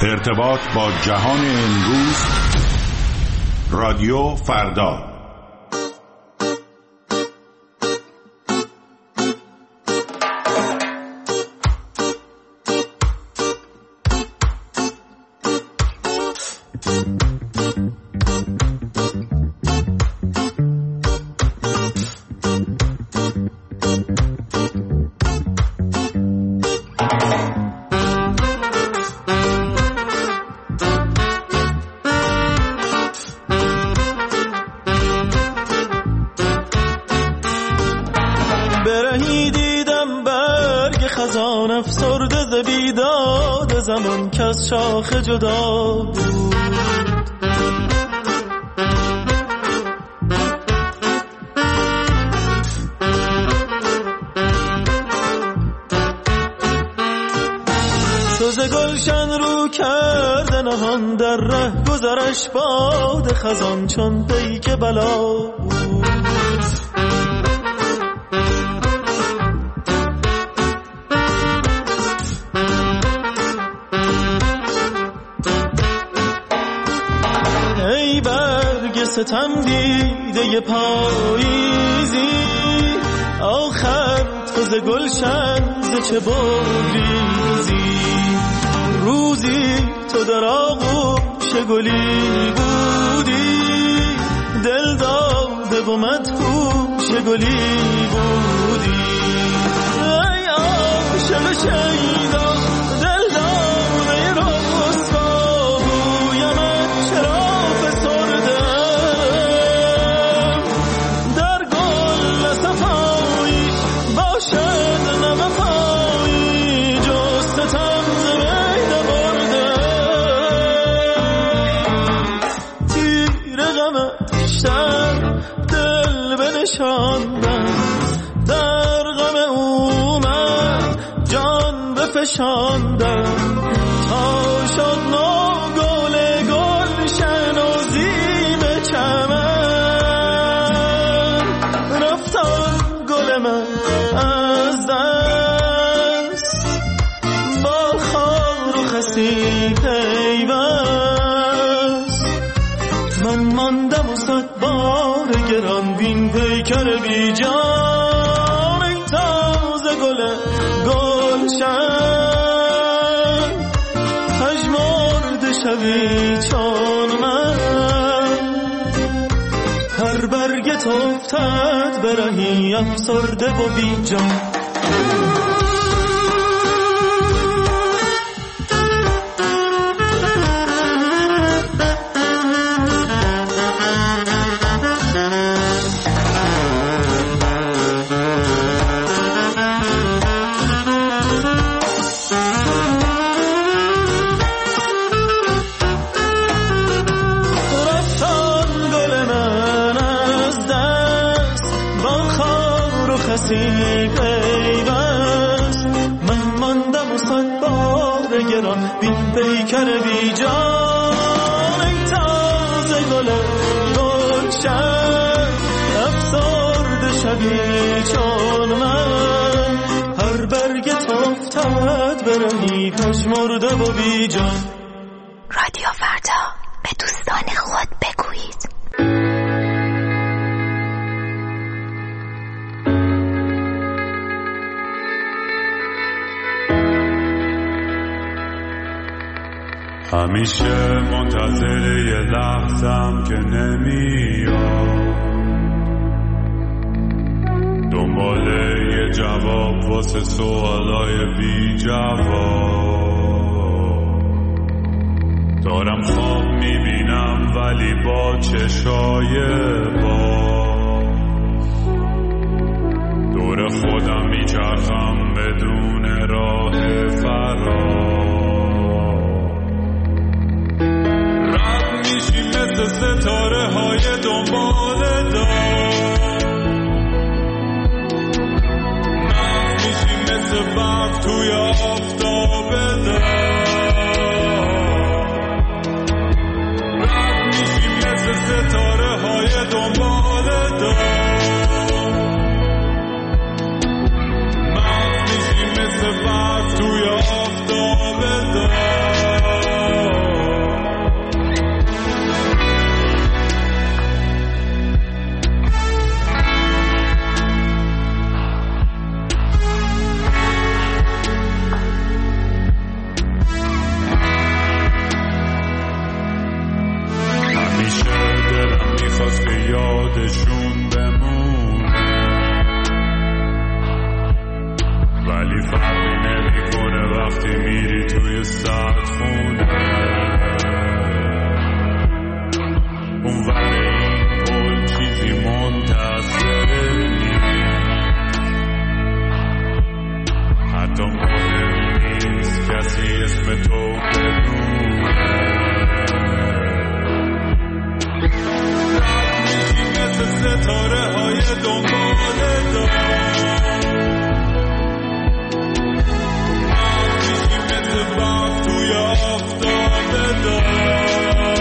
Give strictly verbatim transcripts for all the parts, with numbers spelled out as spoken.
ارتباط با جهان امروز، رادیو فردا. شاخ جدا بود سوز گلشن رو کرده نهان در ره گذرش باد خزان چون پیک بلا بود. ستم دیده پاییزی آخر تو ز گلشن ز چه بگریزی، روزی تو در آغوش گلی بودی دل داده و مدهوش گلی بودی. ای عاشق شیدا دل داده رسوا بویمت چرا در غم او من جان بفشاندم تا شد نو گل گلشن و زیب چمن. رفتان گل من از دست با خار و خسی پیوست، من ماندم و صد بار گران بین پیکر بی جان. ای تازه گل گلشن پژمرده شوی چون من، هر برگت افتد برهی افسرده و بی جان. من ماندم و صد بار گران بین پیکر بی جان. ای تازه گل گلشن افسرده شوی چون من، هر برگت افتد برهی پژمرده و بی جان. رادیو فردا، به دوستان خود بگویید. همیشه منتظر یه لحظم که نمیاد، دنبال یه جواب واسه سوالای بی جواب. دارم خواب میبینم ولی با چشای باز، دور خودم میچرخم بدون راه فرار. مثل ستاره های دنبال دار نفت میشیم مثل برف توی آفتاب دار، رد میشیم مثل ستاره های دنبال دار نفت میشیم مثل برف توی آفتاب دار. صد خونه اون ور این پل چیزی منتظر نیست حتی مهم نیست کسی اسم تو بدونه رد میشی مثل ستاره های دنبال دار برف توی آفتاب دار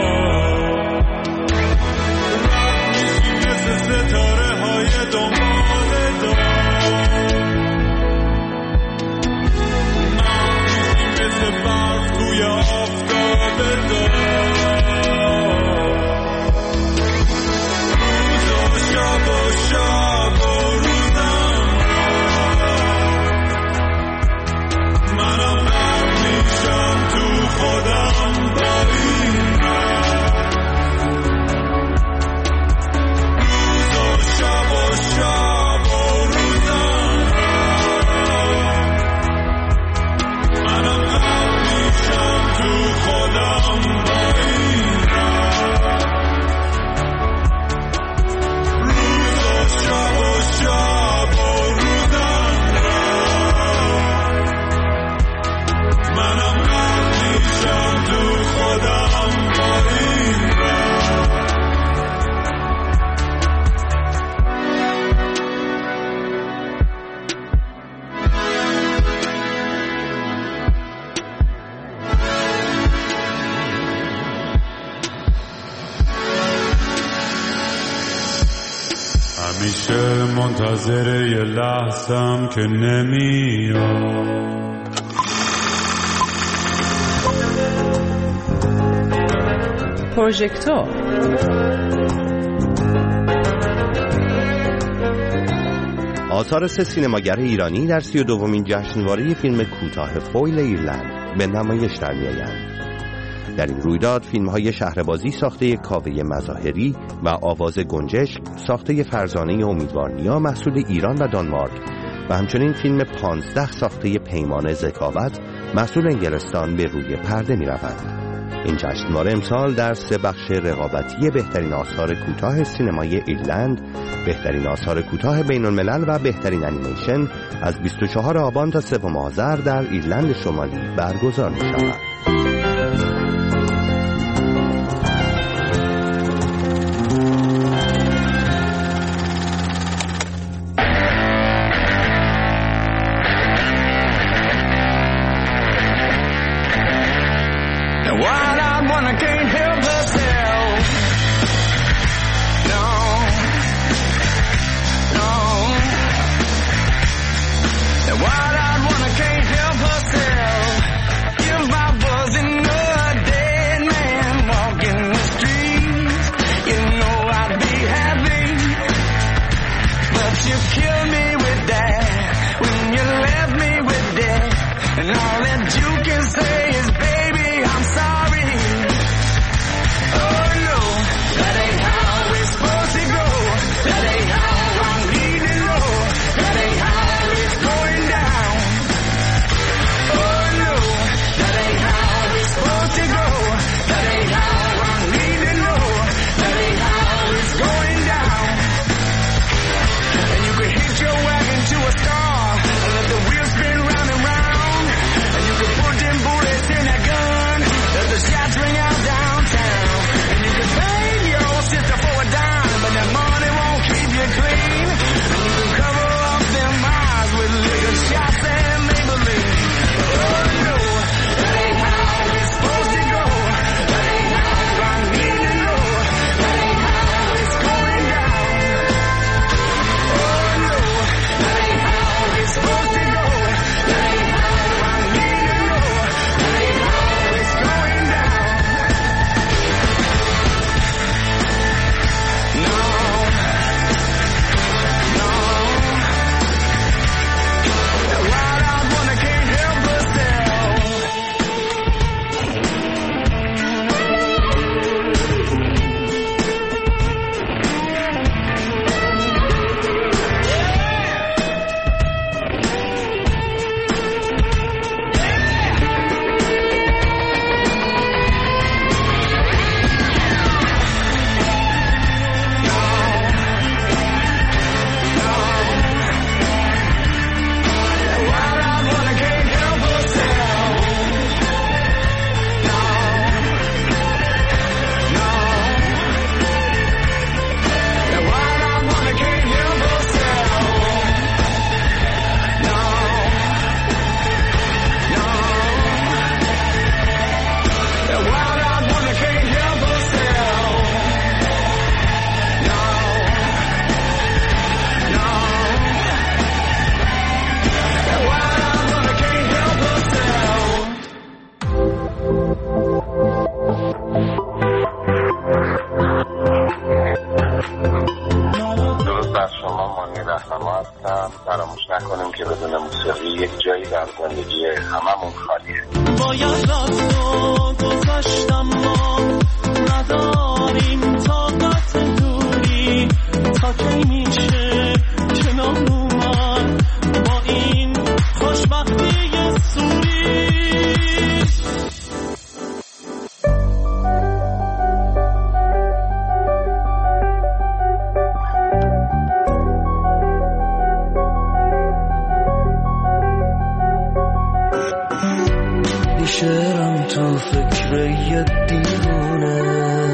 رد میشی مثل ستاره های دنبال دار نام میشی مثل برف توی آفتاب دار روز و شب و شب و روزم منم میشم تو خودم با این روز و شب و شب و روزم منم میشم تو خودم با این روز و شب و شب و روزم منم میشم تو خودم با این همیشه منتظر یه لحظم که نمیاد پروژکتور آثار سه سینماگر ایرانی در سی و دومین جشنواره فیلم کوتاه فویل ایرلند به نمایش در می‌آیند. در این رویداد فیلم‌های شهربازی ساخته کاوه مظاهری و آواز گنجشک ساخته فرزانه امیدوارنیا محصول ایران و دانمارک و همچنین فیلم پانزده ساخته پیمان ذکاوت محصول انگلستان به روی پرده می‌روند. این جشنواره امسال در سه بخش رقابتی بهترین آثار کوتاه سینمای ایرلند، بهترین آثار کوتاه بین الملل و بهترین انیمیشن از بیست و چهارم آبان تا سوم آذر در ایرلند شمالی برگزار می‌شود. باید رفت و گذشتم ما نداریم طاقت دوری تا کی میشه کنار اومد با این خوشبختی سوری شعرم تو فکر یه دیوونه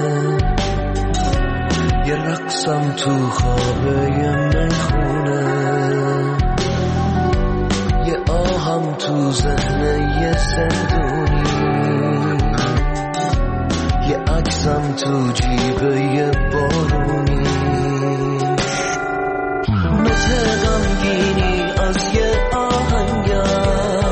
یه رقصم تو خوابه یه میخونه یه آهم تو ذهن یه زندونی یه عکسم تو جیب یه بارونی نوت غمگینی از یه آهنگر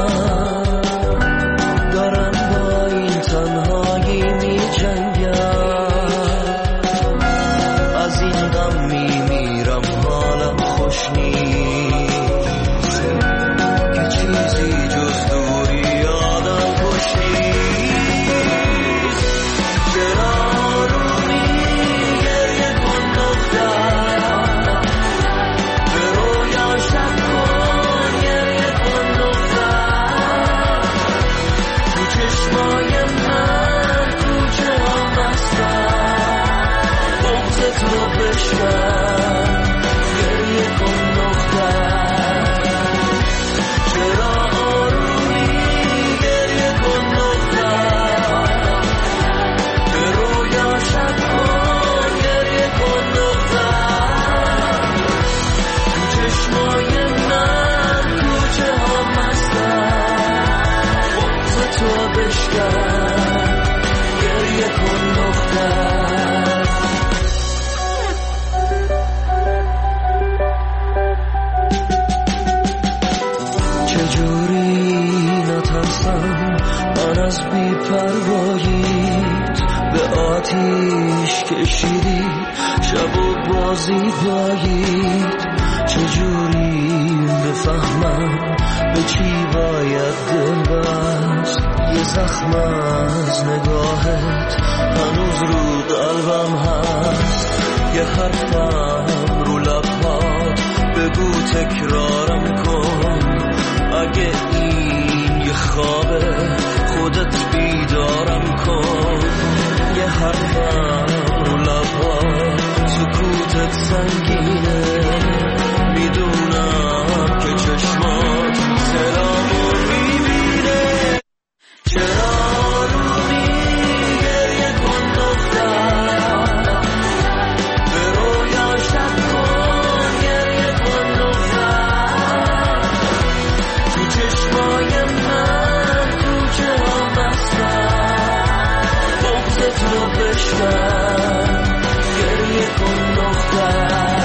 کشیدی شب و بازی بایید چجوری بفهمم به چی باید دل بست یه زخم از نگاهت هنوز رو قلبم هست یه حرفم رو لبهات بگو تکرارم کن اگه این یه خوابه خودت بیدارم کن یه حرفم رو لبهات سکوتت سنگینه میدونم که چشمات سلامو میبینه چرا رومی گریه کن دختر به رویا شب کن گریه کن دختر تو چشمای من تو چرا بستن بغزت رو بشکن گریه کن دختر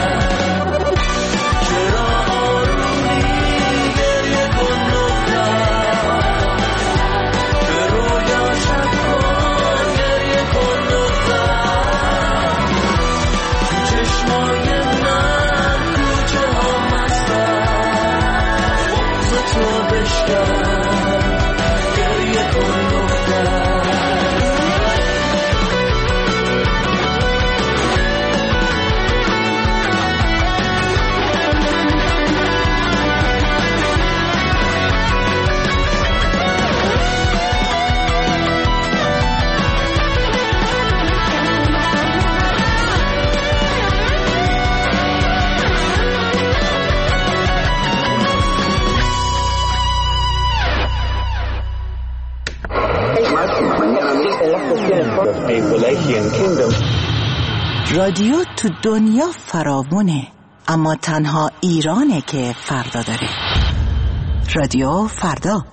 رادیو تو دنیا فراوونه اما تنها ایرانه که فردا داره. رادیو فردا.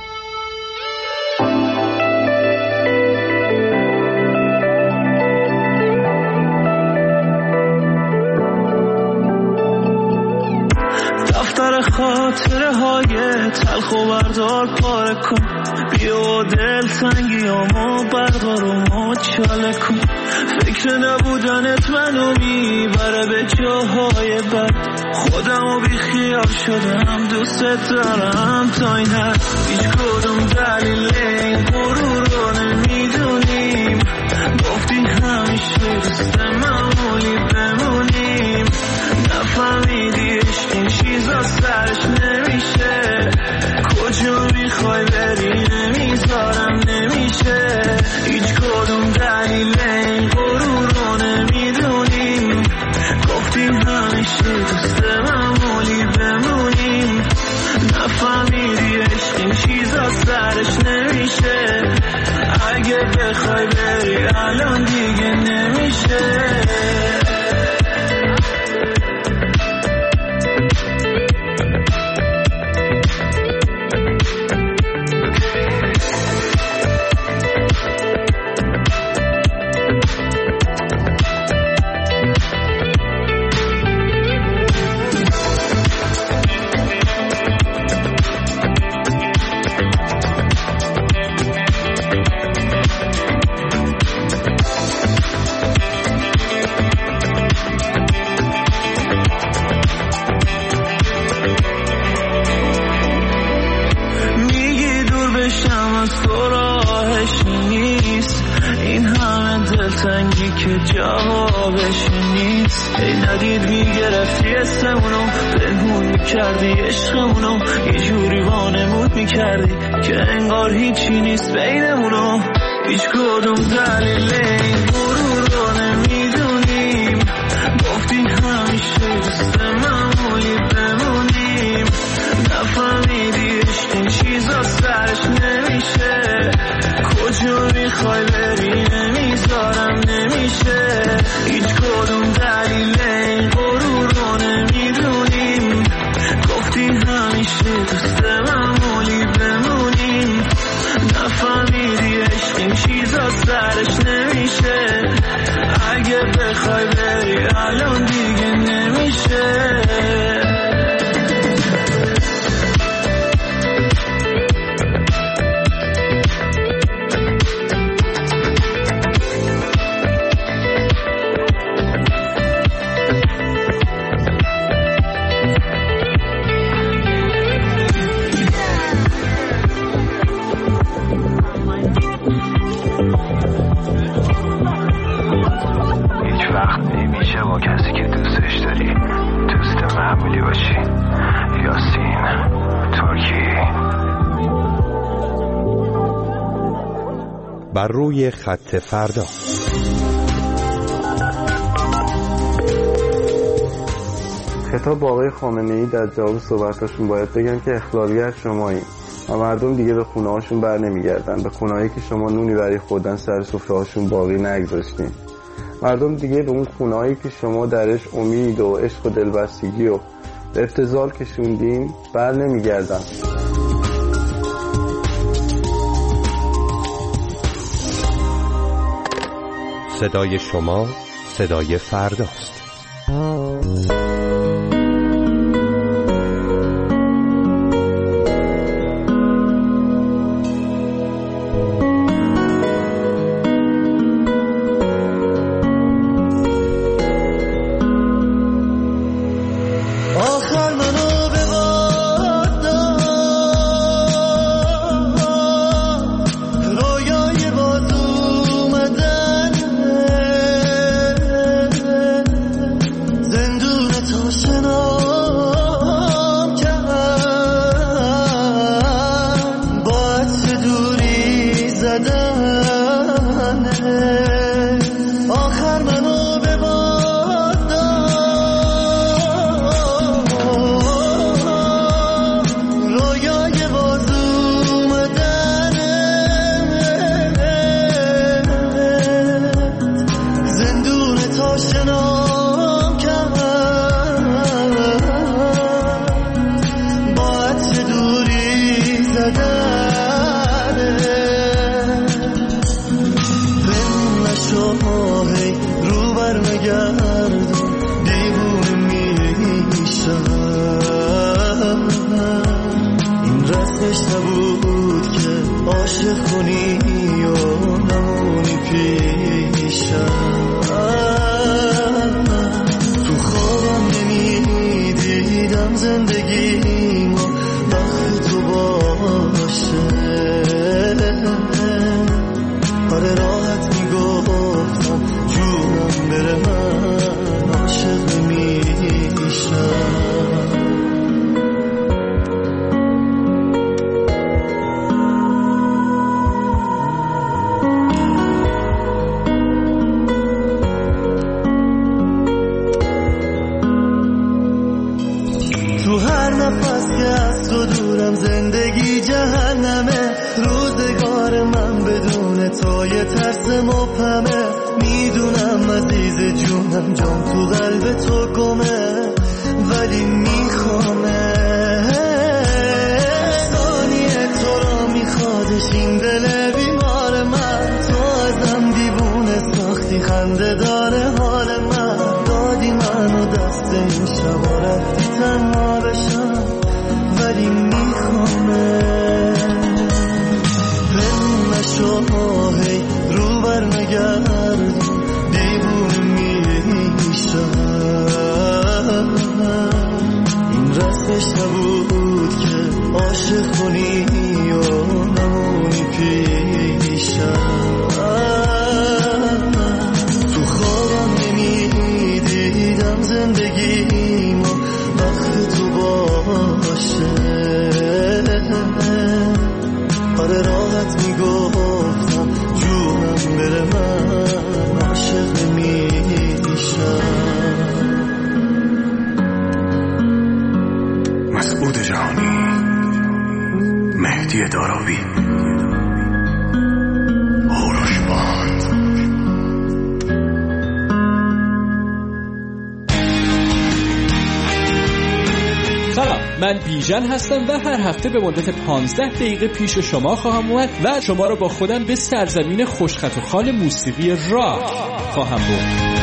دفتر خاطره های تلخ و بردار پاره کن بیا دل تنگیامو بردار و مچاله کن فکر نبودنت منو میبره به جاهای بد خودمو بی خیال شدم دوست دارم تا این حد هیچ کدوم دلیل این دلتنگی که جوابش نیست. ای ندید میگرفتی اسمونو، پنهون میکردی عشقمونو، یه جوری وانمود میکردی که انگار هیچی نیست بینمونو. هیچ کدوم دلیل این غرور رو نمیدونیم، گفتی همیشه دوست معمولی بمونیم. نفهمیدی عشق این چیزا سرش نمیشه، کجا میخوای بری نمیذارم نمیشه. هیچ کدوم دلیل این غرور رو نمیدونیم، گفتی همیشه دوست معمولی بمونیم. نفهمیدی عشق این چیزا سرش نمیشه، اگه بخوای بری الان دیگه نمیشه. بر روی خط فردا. خطاب با آقای خامنه‌ای در جواب صحبتاشون باید بگم که اخلاقیت شماییم و مردم دیگه به خونه هاشون بر نمیگردن، به خونه هایی که شما نونی برای خوردن سر سفره هاشون باقی نگذاشتین. مردم دیگه به اون خونه هایی که شما درش امید و عشق و دلبستگی و افتضال کشوندین بر نمیگردن. صدای شما صدای فرداست. عاشق کنی و نمونی پیشم. من بیژن هستم و هر هفته به مدت پانزده دقیقه پیش شما خواهم اومد و شما رو با خودم به سرزمین خوشخط و خال موسیقی راک خواهم برد.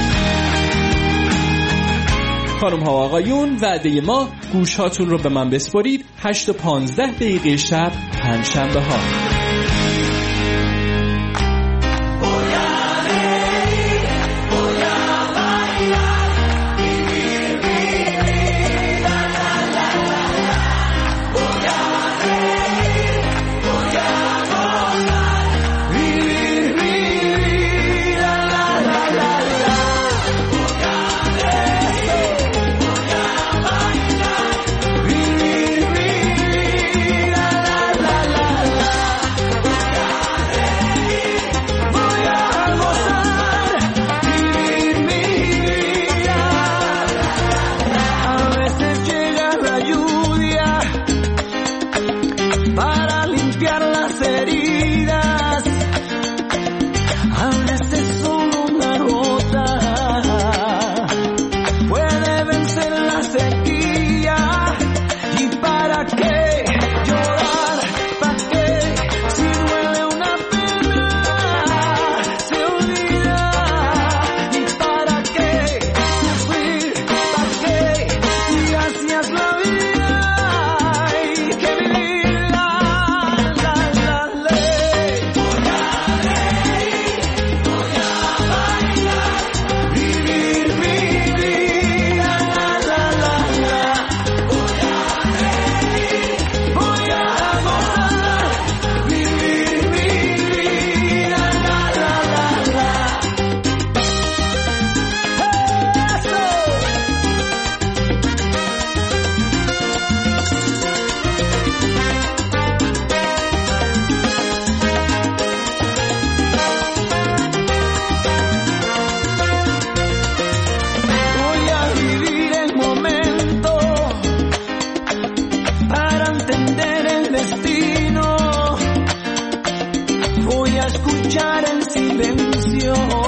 خانم ها و آقایون، وعده ما گوش هاتون رو به من بسپارید. هشت و پانزده دقیقه شب پنجشنبه ها. Escuchar en silencio